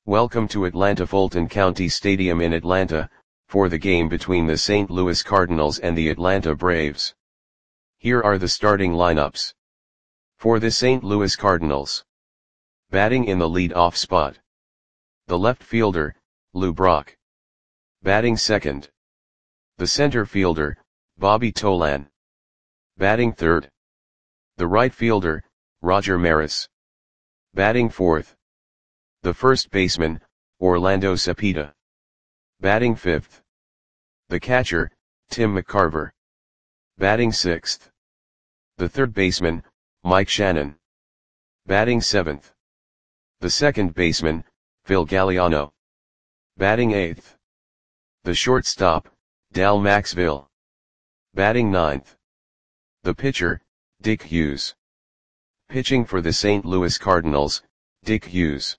Welcome to Atlanta Fulton County Stadium in Atlanta, for the game between the St. Louis Cardinals and the Atlanta Braves. Here are the starting lineups. For the St. Louis Cardinals. Batting in the lead-off spot. The left fielder, Lou Brock. Batting second. The center fielder, Bobby Tolan. Batting third. The right fielder, Roger Maris. Batting fourth. The first baseman, Orlando Cepeda. Batting fifth. The catcher, Tim McCarver. Batting sixth. The third baseman, Mike Shannon. Batting seventh. The second baseman, Phil Galliano. Batting eighth. The shortstop, Dal Maxville. Batting ninth. The pitcher, Dick Hughes. Pitching for the St. Louis Cardinals, Dick Hughes.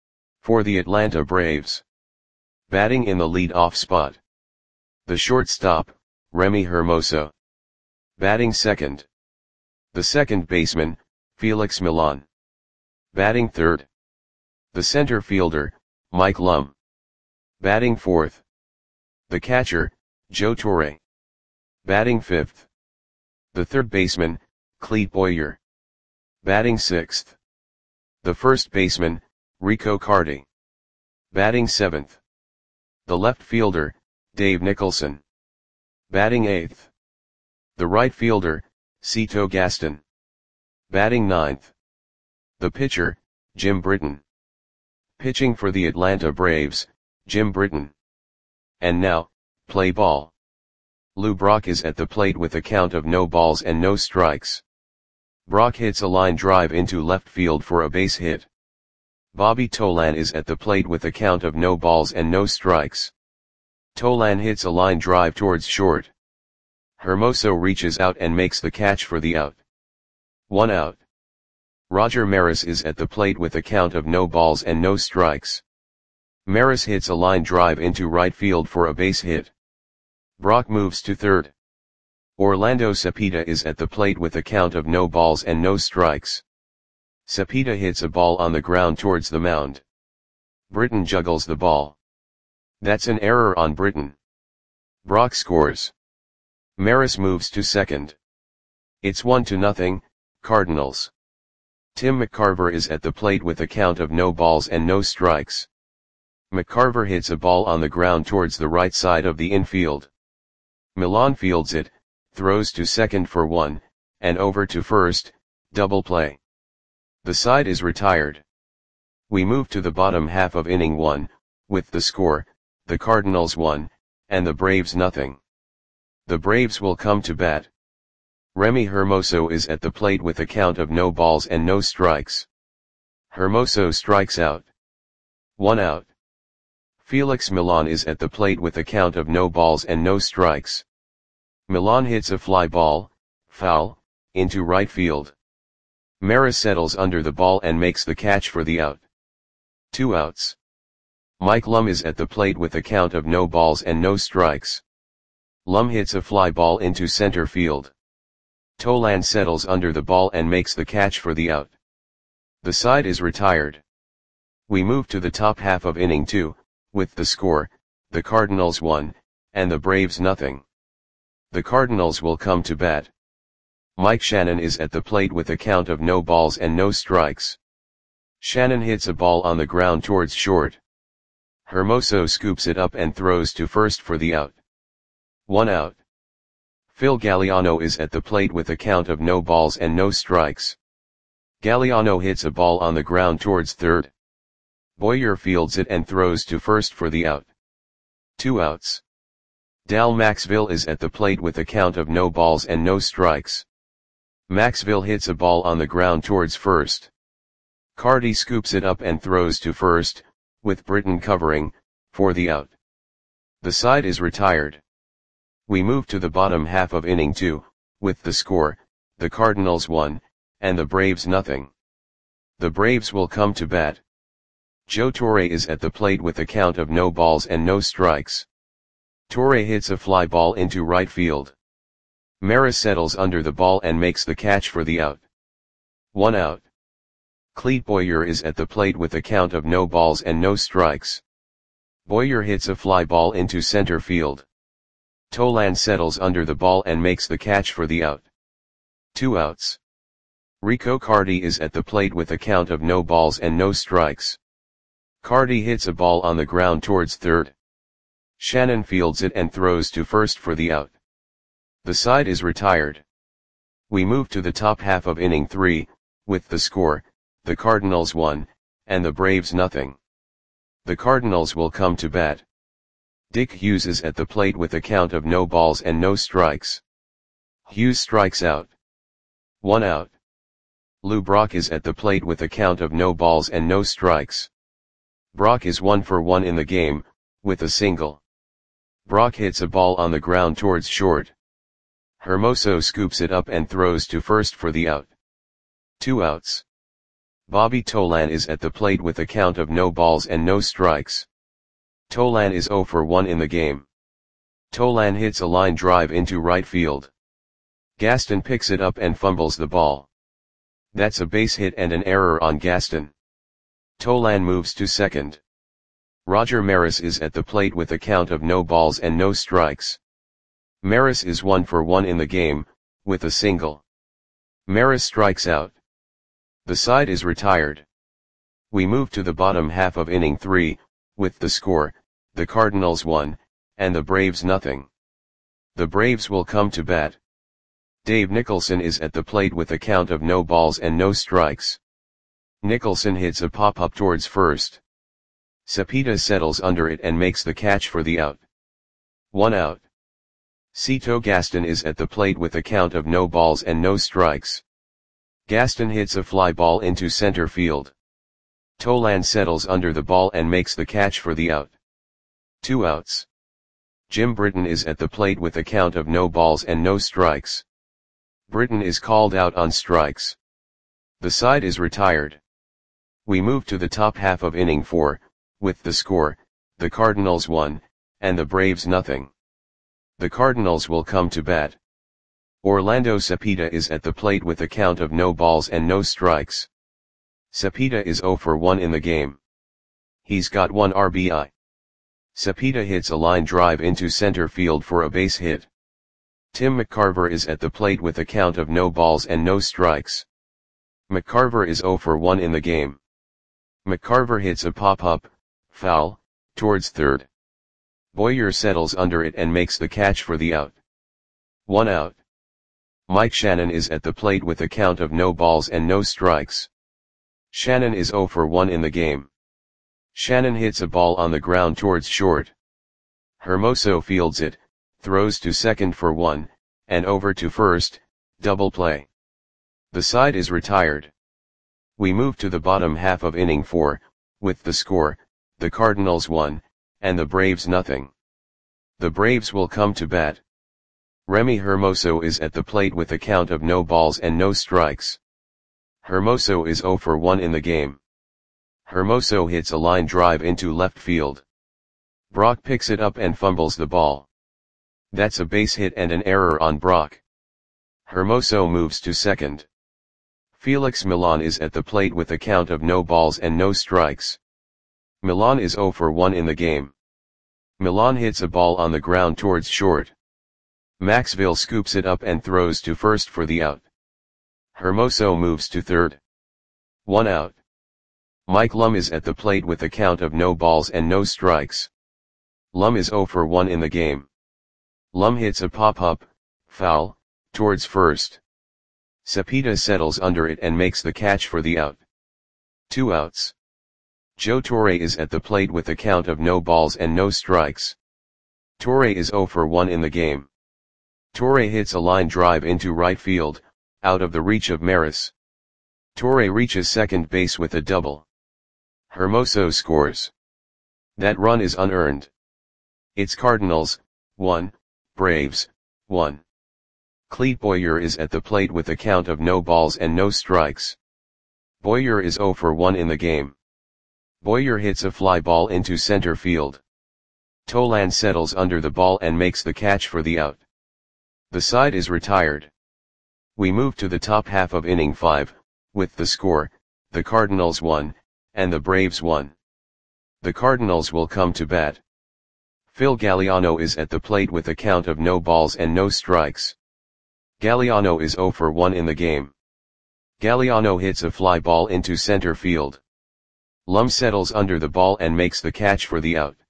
For the Atlanta Braves. Batting in the lead-off spot. The shortstop, Remy Hermoso. Batting second. The second baseman, Felix Millan. Batting third. The center fielder, Mike Lum. Batting fourth. The catcher, Joe Torre. Batting fifth. The third baseman, Clete Boyer. Batting sixth. The first baseman, Rico Carty. Batting seventh. The left fielder, Dave Nicholson. Batting eighth. The right fielder, Cito Gaston. Batting ninth. The pitcher, Jim Britton. Pitching for the Atlanta Braves, Jim Britton. And now, play ball. Lou Brock is at the plate with a count of no balls and no strikes. Brock hits a line drive into left field for a base hit. Bobby Tolan is at the plate with a count of no balls and no strikes. Tolan hits a line drive towards short. Hermoso reaches out and makes the catch for the out. 1 out. Roger Maris is at the plate with a count of no balls and no strikes. Maris hits a line drive into right field for a base hit. Brock moves to third. Orlando Cepeda is at the plate with a count of no balls and no strikes. Cepeda hits a ball on the ground towards the mound. Britton juggles the ball. That's an error on Britton. Brock scores. Maris moves to second. It's 1-0, Cardinals. Tim McCarver is at the plate with a count of no balls and no strikes. McCarver hits a ball on the ground towards the right side of the infield. Millan fields it, throws to second for 1, and over to first, double play. The side is retired. We move to the bottom half of inning 1, with the score, the Cardinals 1, and the Braves nothing. The Braves will come to bat. Remy Hermoso is at the plate with a count of no balls and no strikes. Hermoso strikes out. 1 out. Felix Millan is at the plate with a count of no balls and no strikes. Millan hits a fly ball, foul, into right field. Maris settles under the ball and makes the catch for the out. 2 outs. Mike Lum is at the plate with a count of no balls and no strikes. Lum hits a fly ball into center field. Tolan settles under the ball and makes the catch for the out. The side is retired. We move to the top half of inning 2, with the score, the Cardinals 1, and the Braves nothing. The Cardinals will come to bat. Mike Shannon is at the plate with a count of no balls and no strikes. Shannon hits a ball on the ground towards short. Hermoso scoops it up and throws to first for the out. 1 out. Phil Galliano is at the plate with a count of no balls and no strikes. Galliano hits a ball on the ground towards third. Boyer fields it and throws to first for the out. 2 outs. Dal Maxville is at the plate with a count of no balls and no strikes. Maxville hits a ball on the ground towards first. Carty scoops it up and throws to first, with Britton covering, for the out. The side is retired. We move to the bottom half of inning 2, with the score, the Cardinals 1, and the Braves nothing. The Braves will come to bat. Joe Torre is at the plate with a count of no balls and no strikes. Torre hits a fly ball into right field. Maris settles under the ball and makes the catch for the out. 1 out. Cleet Boyer is at the plate with a count of no balls and no strikes. Boyer hits a fly ball into center field. Tolan settles under the ball and makes the catch for the out. 2 outs. Rico Cardi is at the plate with a count of no balls and no strikes. Cardi hits a ball on the ground towards third. Shannon fields it and throws to first for the out. The side is retired. We move to the top half of inning 3, with the score, the Cardinals 1, and the Braves nothing. The Cardinals will come to bat. Dick Hughes is at the plate with a count of no balls and no strikes. Hughes strikes out. 1 out. Lou Brock is at the plate with a count of no balls and no strikes. Brock is 1 for 1 in the game, with a single. Brock hits a ball on the ground towards short. Hermoso scoops it up and throws to first for the out. 2 outs. Bobby Tolan is at the plate with a count of no balls and no strikes. Tolan is 0 for 1 in the game. Tolan hits a line drive into right field. Gaston picks it up and fumbles the ball. That's a base hit and an error on Gaston. Tolan moves to second. Roger Maris is at the plate with a count of no balls and no strikes. Maris is 1 for 1 in the game, with a single. Maris strikes out. The side is retired. We move to the bottom half of inning 3, with the score, the Cardinals 1, and the Braves nothing. The Braves will come to bat. Dave Nicholson is at the plate with a count of no balls and no strikes. Nicholson hits a pop-up towards first. Cepeda settles under it and makes the catch for the out. 1 out. Cito Gaston is at the plate with a count of no balls and no strikes. Gaston hits a fly ball into center field. Tolan settles under the ball and makes the catch for the out. 2 outs. Jim Britton is at the plate with a count of no balls and no strikes. Britton is called out on strikes. The side is retired. We move to the top half of inning 4, with the score, the Cardinals 1, and the Braves nothing. The Cardinals will come to bat. Orlando Cepeda is at the plate with a count of no balls and no strikes. Cepeda is 0 for 1 in the game. He's got 1 RBI. Cepeda hits a line drive into center field for a base hit. Tim McCarver is at the plate with a count of no balls and no strikes. McCarver is 0 for 1 in the game. McCarver hits a pop-up, foul, towards third. Boyer settles under it and makes the catch for the out. 1 out. Mike Shannon is at the plate with a count of no balls and no strikes. Shannon is 0 for 1 in the game. Shannon hits a ball on the ground towards short. Hermoso fields it, throws to second for 1, and over to first, double play. The side is retired. We move to the bottom half of inning 4, with the score, the Cardinals 1, and the Braves nothing. The Braves will come to bat. Remy Hermoso is at the plate with a count of no balls and no strikes. Hermoso is 0 for 1 in the game. Hermoso hits a line drive into left field. Brock picks it up and fumbles the ball. That's a base hit and an error on Brock. Hermoso moves to second. Felix Milan is at the plate with a count of no balls and no strikes. Milan is 0 for 1 in the game. Milan hits a ball on the ground towards short. Maxville scoops it up and throws to first for the out. Hermoso moves to third. 1 out. Mike Lum is at the plate with a count of no balls and no strikes. Lum is 0 for 1 in the game. Lum hits a pop-up, foul, towards first. Cepeda settles under it and makes the catch for the out. 2 outs. Joe Torre is at the plate with a count of no balls and no strikes. Torre is 0 for 1 in the game. Torre hits a line drive into right field, out of the reach of Maris. Torre reaches second base with a double. Hermoso scores. That run is unearned. It's Cardinals, 1, Braves, 1. Cleet Boyer is at the plate with a count of no balls and no strikes. Boyer is 0 for 1 in the game. Boyer hits a fly ball into center field. Tolan settles under the ball and makes the catch for the out. The side is retired. We move to the top half of inning 5, with the score, the Cardinals 1, and the Braves 1. The Cardinals will come to bat. Phil Galliano is at the plate with a count of no balls and no strikes. Galliano is 0 for 1 in the game. Galliano hits a fly ball into center field. Lum settles under the ball and makes the catch for the out.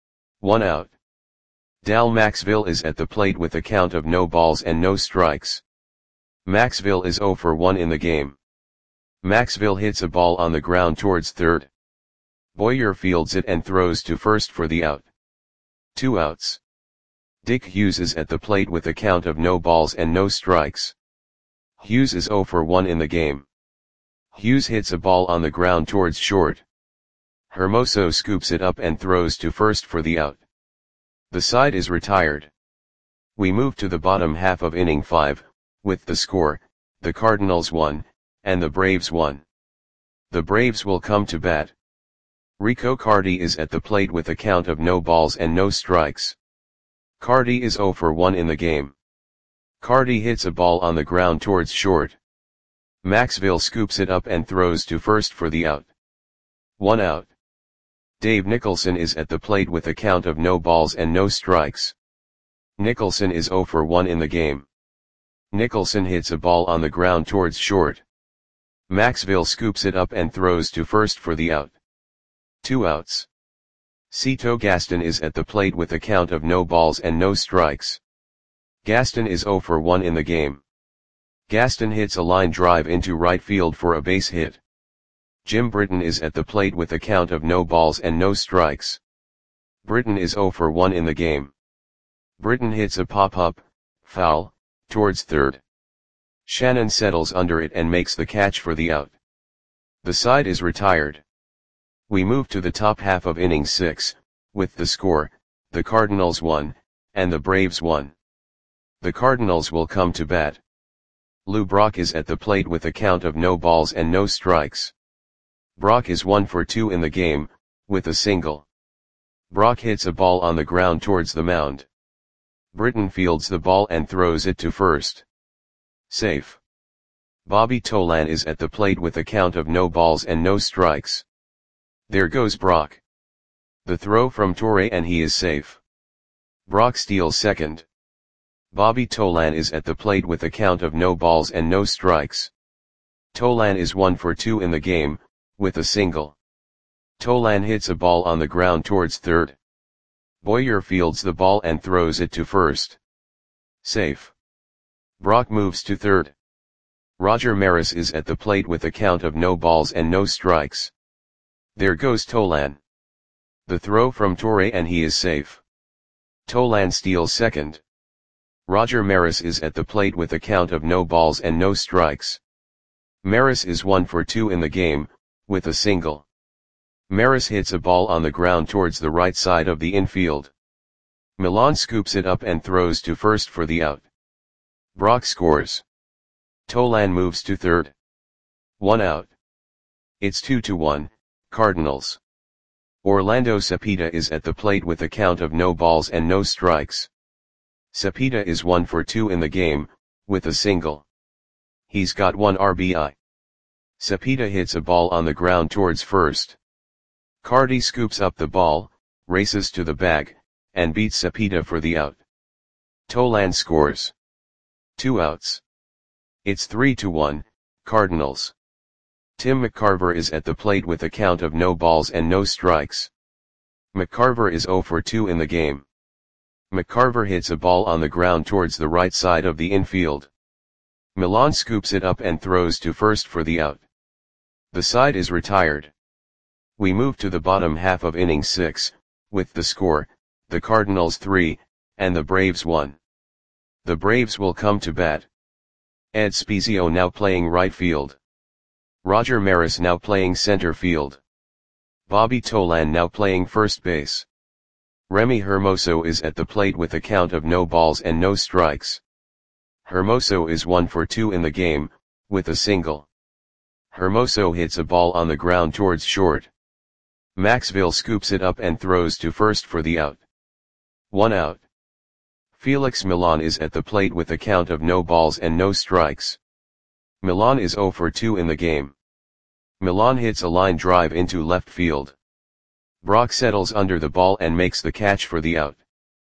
1 out. Dal Maxville is at the plate with a count of no balls and no strikes. Maxville is 0 for 1 in the game. Maxville hits a ball on the ground towards third. Boyer fields it and throws to first for the out. 2 outs. Dick Hughes is at the plate with a count of no balls and no strikes. Hughes is 0 for 1 in the game. Hughes hits a ball on the ground towards short. Hermoso scoops it up and throws to first for the out. The side is retired. We move to the bottom half of inning 5, with the score, the Cardinals 1, and the Braves 1. The Braves will come to bat. Rico Cardi is at the plate with a count of no balls and no strikes. Cardi is 0 for 1 in the game. Cardi hits a ball on the ground towards short. Maxville scoops it up and throws to first for the out. 1 out. Dave Nicholson is at the plate with a count of no balls and no strikes. Nicholson is 0 for 1 in the game. Nicholson hits a ball on the ground towards short. Maxville scoops it up and throws to first for the out. 2 outs. Cito Gaston is at the plate with a count of no balls and no strikes. Gaston is 0 for 1 in the game. Gaston hits a line drive into right field for a base hit. Jim Britton is at the plate with a count of no balls and no strikes. Britton is 0 for 1 in the game. Britton hits a pop-up, foul, towards third. Shannon settles under it and makes the catch for the out. The side is retired. We move to the top half of inning 6, with the score, the Cardinals 1, and the Braves 1. The Cardinals will come to bat. Lou Brock is at the plate with a count of no balls and no strikes. Brock is 1 for 2 in the game, with a single. Brock hits a ball on the ground towards the mound. Britton fields the ball and throws it to first. Safe. Bobby Tolan is at the plate with a count of no balls and no strikes. There goes Brock. The throw from Torre and he is safe. Brock steals second. Bobby Tolan is at the plate with a count of no balls and no strikes. Tolan is 1 for 2 in the game, with a single. Tolan hits a ball on the ground towards third. Boyer fields the ball and throws it to first. Safe. Brock moves to third. Roger Maris is at the plate with a count of no balls and no strikes. There goes Tolan. The throw from Torre and he is safe. Tolan steals second. Roger Maris is at the plate with a count of no balls and no strikes. Maris is 1 for 2 in the game, with a single. Maris hits a ball on the ground towards the right side of the infield. Milan scoops it up and throws to first for the out. Brock scores. Tolan moves to third. 1 out. It's 2-1, Cardinals. Orlando Cepeda is at the plate with a count of no balls and no strikes. Cepeda is 1 for 2 in the game, with a single. He's got 1 RBI. Cepeda hits a ball on the ground towards first. Cardi scoops up the ball, races to the bag, and beats Cepeda for the out. Tolan scores. 2 outs. It's 3-1, Cardinals. Tim McCarver is at the plate with a count of no balls and no strikes. McCarver is 0 for 2 in the game. McCarver hits a ball on the ground towards the right side of the infield. Milan scoops it up and throws to first for the out. The side is retired. We move to the bottom half of inning 6, with the score, the Cardinals 3, and the Braves 1. The Braves will come to bat. Ed Spezio now playing right field. Roger Maris now playing center field. Bobby Tolan now playing first base. Remy Hermoso is at the plate with a count of no balls and no strikes. Hermoso is 1 for 2 in the game, with a single. Hermoso hits a ball on the ground towards short. Maxville scoops it up and throws to first for the out. 1 out. Felix Milan is at the plate with a count of no balls and no strikes. Milan is 0 for 2 in the game. Milan hits a line drive into left field. Brock settles under the ball and makes the catch for the out.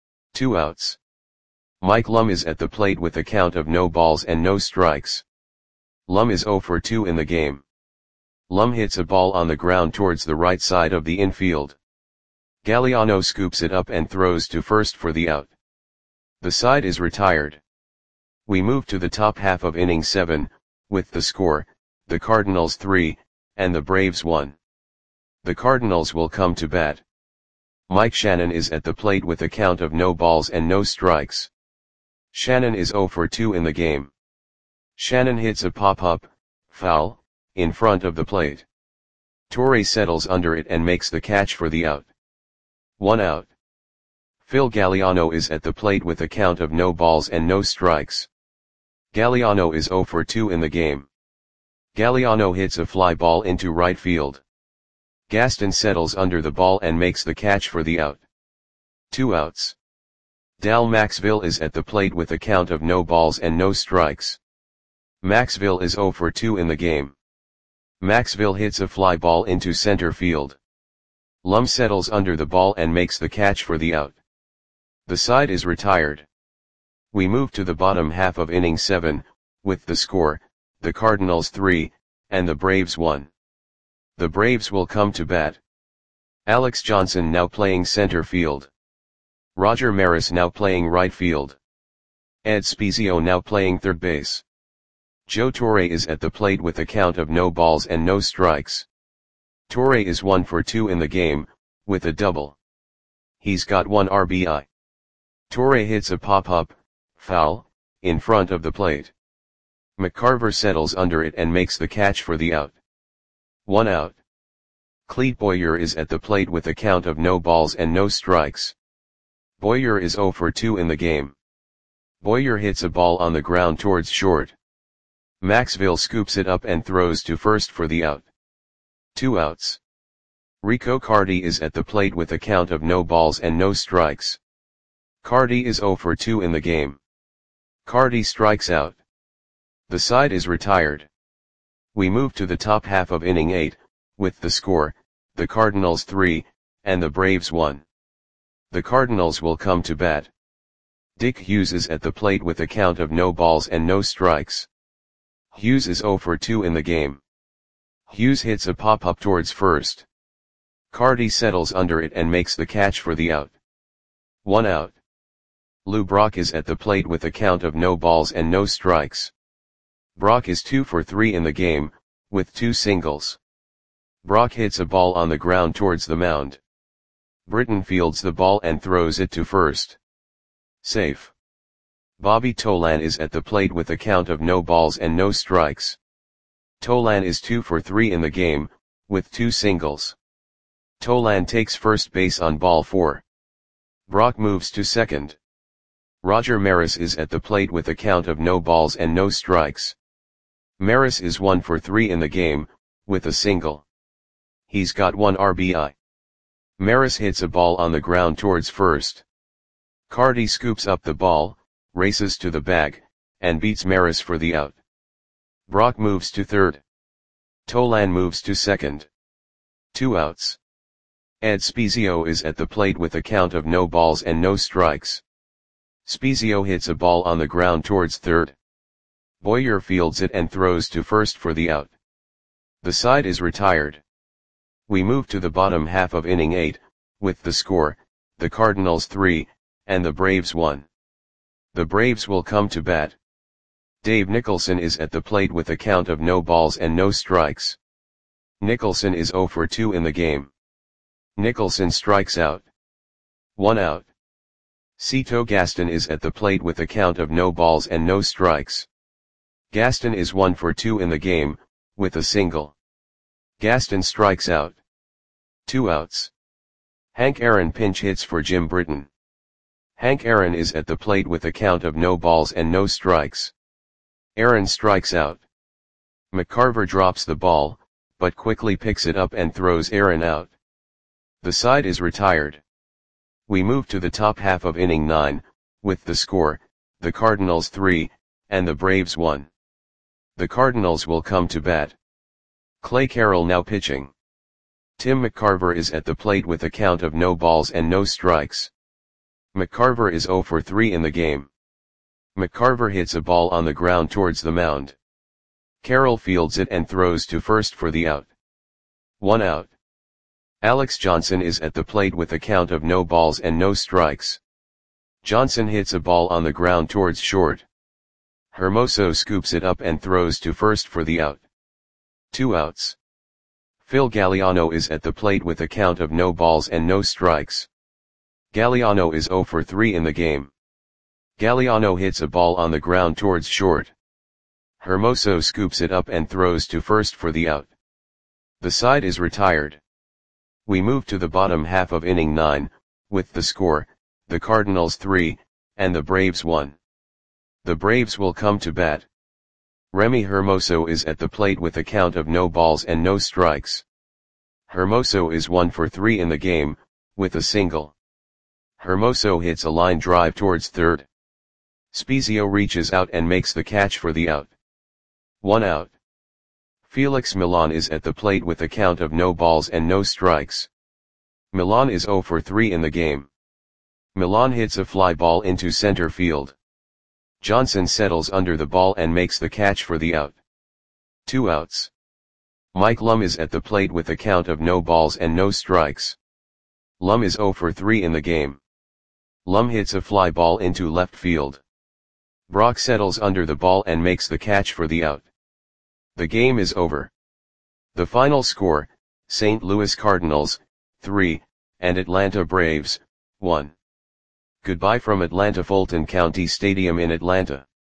2 outs. Mike Lum is at the plate with a count of no balls and no strikes. Lum is 0 for 2 in the game. Lum hits a ball on the ground towards the right side of the infield. Galliano scoops it up and throws to first for the out. The side is retired. We move to the top half of inning 7, with the score, the Cardinals 3, and the Braves 1. The Cardinals will come to bat. Mike Shannon is at the plate with a count of no balls and no strikes. Shannon is 0 for 2 in the game. Shannon hits a pop-up, foul, in front of the plate. Torre settles under it and makes the catch for the out. 1 out. Phil Galliano is at the plate with a count of no balls and no strikes. Galliano is 0 for 2 in the game. Galliano hits a fly ball into right field. Gaston settles under the ball and makes the catch for the out. 2 outs. Dal Maxville is at the plate with a count of no balls and no strikes. Maxville is 0 for 2 in the game. Maxville hits a fly ball into center field. Lum settles under the ball and makes the catch for the out. The side is retired. We move to the bottom half of inning 7, with the score, the Cardinals 3, and the Braves 1. The Braves will come to bat. Alex Johnson now playing center field. Roger Maris now playing right field. Ed Spezio now playing third base. Joe Torre is at the plate with a count of no balls and no strikes. Torre is 1 for 2 in the game, with a double. He's got 1 RBI. Torre hits a pop-up, foul, in front of the plate. McCarver settles under it and makes the catch for the out. 1 out. Clete Boyer is at the plate with a count of no balls and no strikes. Boyer is 0 for 2 in the game. Boyer hits a ball on the ground towards short. Maxville scoops it up and throws to first for the out. 2 outs. Rico Cardi is at the plate with a count of no balls and no strikes. Cardi is 0 for 2 in the game. Cardi strikes out. The side is retired. We move to the top half of inning 8, with the score, the Cardinals 3, and the Braves 1. The Cardinals will come to bat. Dick Hughes is at the plate with a count of no balls and no strikes. Hughes is 0 for 2 in the game. Hughes hits a pop-up towards first. Cardi settles under it and makes the catch for the out. 1 out. Lou Brock is at the plate with a count of no balls and no strikes. Brock is 2 for 3 in the game, with 2 singles. Brock hits a ball on the ground towards the mound. Britton fields the ball and throws it to first. Safe. Bobby Tolan is at the plate with a count of no balls and no strikes. Tolan is 2 for 3 in the game, with 2 singles. Tolan takes first base on ball 4. Brock moves to second. Roger Maris is at the plate with a count of no balls and no strikes. Maris is 1 for 3 in the game, with a single. He's got 1 RBI. Maris hits a ball on the ground towards first. Cardi scoops up the ball, races to the bag, and beats Maris for the out. Brock moves to third. Tolan moves to second. 2 outs. Ed Spezio is at the plate with a count of no balls and no strikes. Spezio hits a ball on the ground towards third. Boyer fields it and throws to first for the out. The side is retired. We move to the bottom half of inning 8, with the score, the Cardinals 3, and the Braves 1. The Braves will come to bat. Dave Nicholson is at the plate with a count of no balls and no strikes. Nicholson is 0 for 2 in the game. Nicholson strikes out. 1 out. Cito Gaston is at the plate with a count of no balls and no strikes. Gaston is 1 for 2 in the game, with a single. Gaston strikes out. 2 outs. Hank Aaron pinch hits for Jim Britton. Hank Aaron is at the plate with a count of no balls and no strikes. Aaron strikes out. McCarver drops the ball, but quickly picks it up and throws Aaron out. The side is retired. We move to the top half of inning 9, with the score, the Cardinals 3, and the Braves 1. The Cardinals will come to bat. Clay Carroll now pitching. Tim McCarver is at the plate with a count of no balls and no strikes. McCarver is 0 for 3 in the game. McCarver hits a ball on the ground towards the mound. Carroll fields it and throws to first for the out. 1 out. Alex Johnson is at the plate with a count of no balls and no strikes. Johnson hits a ball on the ground towards short. Hermoso scoops it up and throws to first for the out. 2 outs. Phil Galliano is at the plate with a count of no balls and no strikes. Galliano is 0 for 3 in the game. Galliano hits a ball on the ground towards short. Hermoso scoops it up and throws to first for the out. The side is retired. We move to the bottom half of inning 9, with the score, the Cardinals 3, and the Braves 1. The Braves will come to bat. Remy Hermoso is at the plate with a count of no balls and no strikes. Hermoso is 1 for 3 in the game, with a single. Hermoso hits a line drive towards third. Spezio reaches out and makes the catch for the out. 1 out. Felix Millan is at the plate with a count of no balls and no strikes. Millan is 0 for 3 in the game. Millan hits a fly ball into center field. Johnson settles under the ball and makes the catch for the out. 2 outs. Mike Lum is at the plate with a count of no balls and no strikes. Lum is 0 for 3 in the game. Lum hits a fly ball into left field. Brock settles under the ball and makes the catch for the out. The game is over. The final score, St. Louis Cardinals, 3, and Atlanta Braves, 1. Goodbye from Atlanta Fulton County Stadium in Atlanta.